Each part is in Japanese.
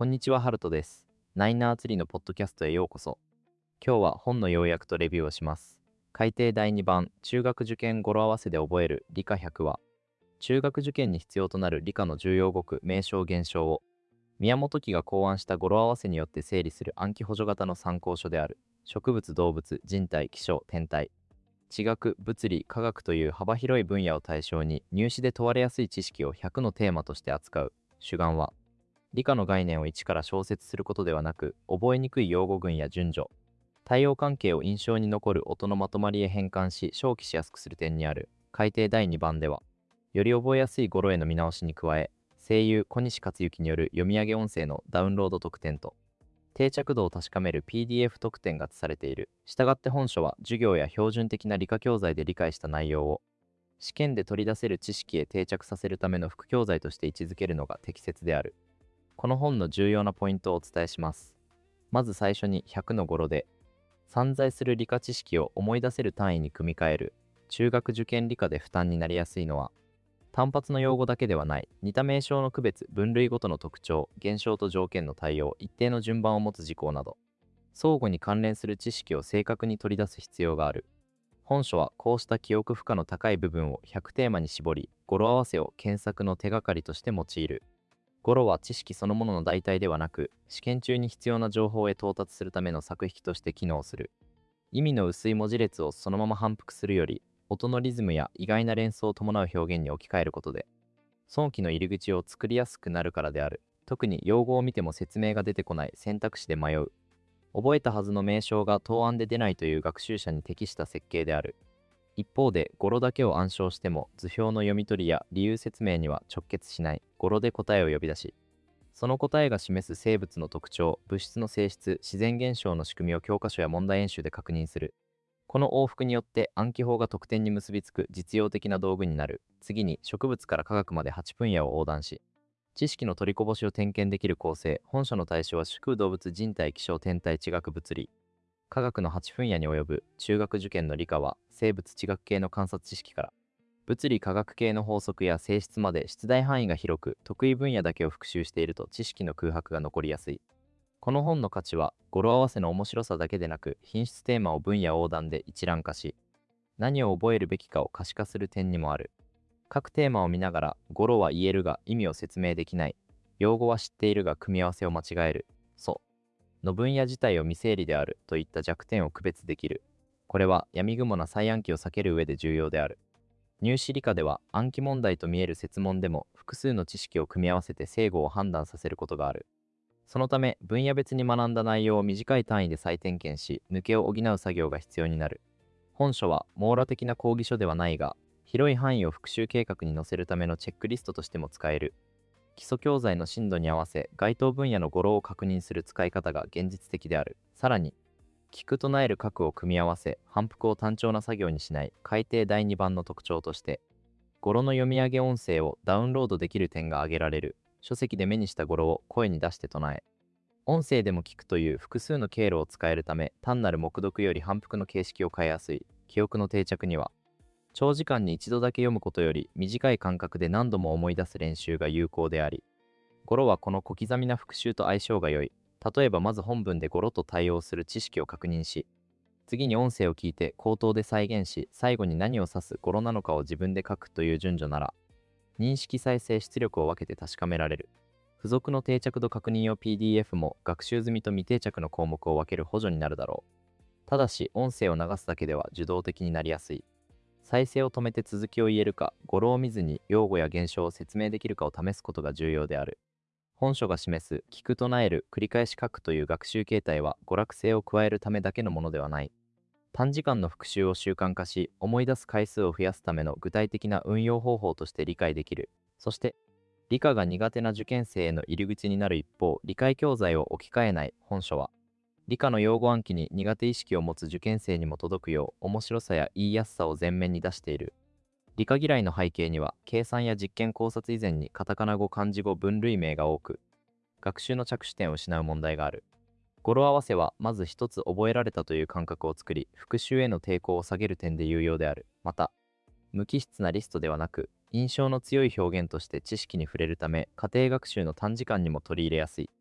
こんにちは、ハルトです。ナイナーツリーのポッドキャストへようこそ。今日は本の要約とレビューをします。改訂第2版、中学受験語呂合わせで覚える理科100話。中学受験に必要となる理科の重要語句、名称、現象を、宮本紀が考案した語呂合わせによって整理する暗記補助型の参考書である。植物、動物、人体、気象、天体。地学、物理、科学という幅広い分野を対象に入試で問われやすい知識を100のテーマとして扱う。主眼は、理科の概念を一から小説することではなく、覚えにくい用語群や順序、対応関係を印象に残る音のまとまりへ変換し、消記しやすくする点にある。改訂第2版では、より覚えやすい語呂への見直しに加え、声優小西克幸による読み上げ音声のダウンロード特典と、定着度を確かめる PDF 特典が付されている。したがって本書は、授業や標準的な理科教材で理解した内容を、試験で取り出せる知識へ定着させるための副教材として位置づけるのが適切である。この本の重要なポイントをお伝えします。まず最初に100の語呂で、散在する理科知識を思い出せる単位に組み替える。中学受験理科で負担になりやすいのは、単発の用語だけではない。似た名称の区別、分類ごとの特徴、現象と条件の対応、一定の順番を持つ事項など、相互に関連する知識を正確に取り出す必要がある。本書はこうした記憶負荷の高い部分を100テーマに絞り、語呂合わせを検索の手がかりとして用いる。語呂は知識そのものの代替ではなく、試験中に必要な情報へ到達するための作引として機能する。意味の薄い文字列をそのまま反復するより、音のリズムや意外な連想を伴う表現に置き換えることで、早期の入り口を作りやすくなるからである。特に用語を見ても説明が出てこない選択肢で迷う。覚えたはずの名称が答案で出ないという学習者に適した設計である。一方で、語呂だけを暗唱しても図表の読み取りや理由説明には直結しない。語呂で答えを呼び出し、その答えが示す生物の特徴、物質の性質、自然現象の仕組みを教科書や問題演習で確認する。この往復によって暗記法が得点に結びつく実用的な道具になる。次に植物から科学まで8分野を横断し、知識の取りこぼしを点検できる構成。本書の対象は植物、動物、人体、気象、天体、地学、物理。科学の8分野に及ぶ。中学受験の理科は生物地学系の観察知識から物理科学系の法則や性質まで出題範囲が広く、得意分野だけを復習していると知識の空白が残りやすい。この本の価値は語呂合わせの面白さだけでなく、品質テーマを分野横断で一覧化し、何を覚えるべきかを可視化する点にもある。各テーマを見ながら、語呂は言えるが意味を説明できない、用語は知っているが組み合わせを間違える、の分野自体を未整理であるといった弱点を区別できる。これは闇雲な再暗記を避ける上で重要である。入試理科では暗記問題と見える設問でも複数の知識を組み合わせて正誤を判断させることがある。そのため分野別に学んだ内容を短い単位で再点検し、抜けを補う作業が必要になる。本書は網羅的な講義書ではないが、広い範囲を復習計画に載せるためのチェックリストとしても使える。基礎教材の進度に合わせ該当分野の語呂を確認する使い方が現実的である。さらに、聞く唱える核を組み合わせ、反復を単調な作業にしない改訂第2版の特徴として、語呂の読み上げ音声をダウンロードできる点が挙げられる。書籍で目にした語呂を声に出して唱え、音声でも聞くという複数の経路を使えるため、単なる黙読より反復の形式を変えやすい。記憶の定着には、長時間に一度だけ読むことより短い間隔で何度も思い出す練習が有効であり、語呂はこの小刻みな復習と相性が良い。例えばまず本文で語呂と対応する知識を確認し、次に音声を聞いて口頭で再現し、最後に何を指す語呂なのかを自分で書くという順序なら、認識再生出力を分けて確かめられる。付属の定着度確認用 PDF も学習済みと未定着の項目を分ける補助になるだろう。ただし、音声を流すだけでは受動的になりやすい。再生を止めて続きを言えるか、語呂を見ずに用語や現象を説明できるかを試すことが重要である。本書が示す聞く唱える繰り返し書くという学習形態は娯楽性を加えるためだけのものではない。短時間の復習を習慣化し、思い出す回数を増やすための具体的な運用方法として理解できる。そして、理科が苦手な受験生への入り口になる一方、理解教材を置き換えない本書は、理科の用語暗記に苦手意識を持つ受験生にも届くよう面白さや言いやすさを前面に出している。理科嫌いの背景には、計算や実験考察以前にカタカナ語、漢字語、分類名が多く、学習の着手点を失う問題がある。語呂合わせは、まず一つ覚えられたという感覚を作り、復習への抵抗を下げる点で有用である。また、無機質なリストではなく、印象の強い表現として知識に触れるため、家庭学習の短時間にも取り入れやすい。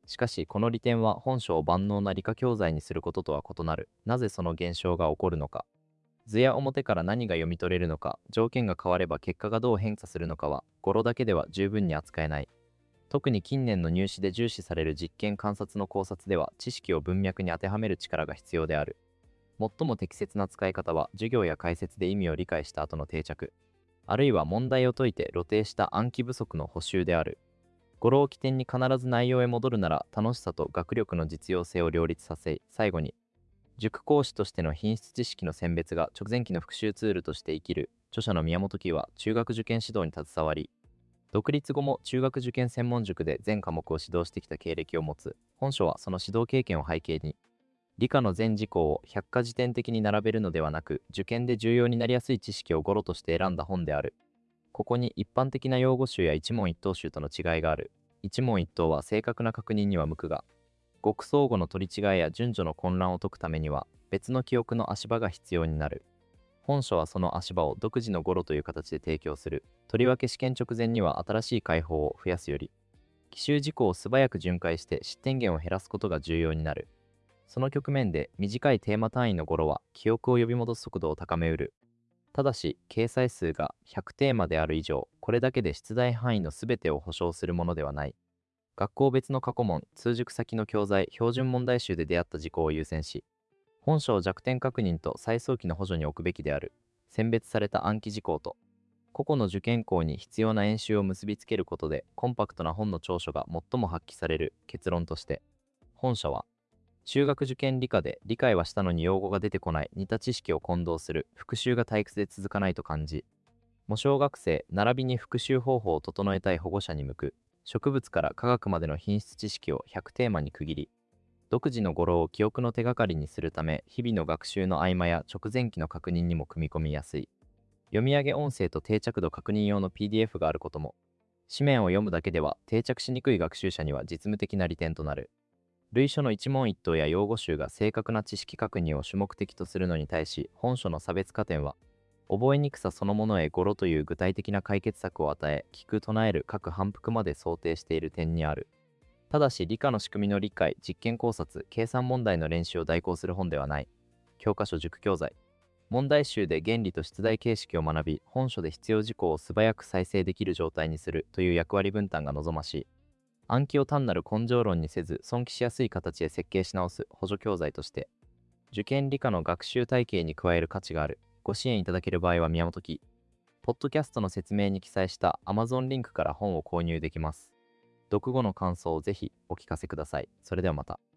しかしこの利点は本書を万能な理科教材にすることとは異なる。なぜその現象が起こるのか。図や表から何が読み取れるのか、条件が変われば結果がどう変化するのかは、語呂だけでは十分に扱えない。特に近年の入試で重視される実験観察の考察では、知識を文脈に当てはめる力が必要である。最も適切な使い方は、授業や解説で意味を理解した後の定着、あるいは問題を解いて露呈した暗記不足の補習である。語呂を起点に必ず内容へ戻るなら、楽しさと学力の実用性を両立させ、最後に、塾講師としての品質知識の選別が直前期の復習ツールとして生きる。著者の宮本紀は中学受験指導に携わり、独立後も中学受験専門塾で全科目を指導してきた経歴を持つ。本書はその指導経験を背景に、理科の全事項を百科事典的に並べるのではなく、受験で重要になりやすい知識を語呂として選んだ本である。ここに一般的な用語集や一問一答集との違いがある。一問一答は正確な確認には向くが、語相互の取り違いや順序の混乱を解くためには別の記憶の足場が必要になる。本書はその足場を独自の語呂という形で提供する。とりわけ試験直前には新しい解法を増やすより、奇襲事項を素早く巡回して失点源を減らすことが重要になる。その局面で短いテーマ単位の語呂は記憶を呼び戻す速度を高めうる。ただし、掲載数が100テーマである以上、これだけで出題範囲のすべてを保証するものではない。学校別の過去問、通塾先の教材、標準問題集で出会った事項を優先し、本書を弱点確認と再早期の補助に置くべきである。選別された暗記事項と、個々の受験校に必要な演習を結びつけることで、コンパクトな本の長所が最も発揮される。結論として、本書は、中学受験理科で理解はしたのに用語が出てこない似た知識を混同する復習が退屈で続かないと感じ、模小学生並びに復習方法を整えたい保護者に向く。植物から科学までの品質知識を100テーマに区切り、独自の語呂を記憶の手がかりにするため、日々の学習の合間や直前期の確認にも組み込みやすい。読み上げ音声と定着度確認用の PDF があることも、紙面を読むだけでは定着しにくい学習者には実務的な利点となる。類書の一問一答や用語集が正確な知識確認を主目的とするのに対し、本書の差別化点は、覚えにくさそのものへ語呂という具体的な解決策を与え、聞く唱える各反復まで想定している点にある。ただし理科の仕組みの理解、実験考察、計算問題の練習を代行する本ではない。教科書塾教材。問題集で原理と出題形式を学び、本書で必要事項を素早く再生できる状態にするという役割分担が望ましい。暗記を単なる根性論にせず、損帰しやすい形へ設計し直す補助教材として、受験理科の学習体系に加える価値がある。ご支援いただける場合は宮本記。ポッドキャストの説明に記載した Amazon リンクから本を購入できます。読後の感想をぜひお聞かせください。それではまた。